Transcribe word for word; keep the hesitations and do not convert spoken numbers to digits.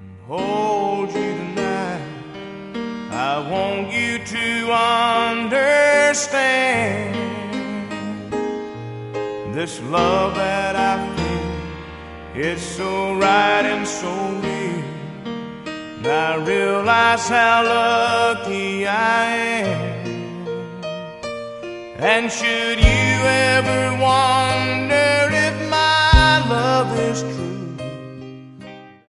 hold you tonight. I want you to understand this love that I feel, it's so right and so real. And I realize how lucky I am. And should you ever want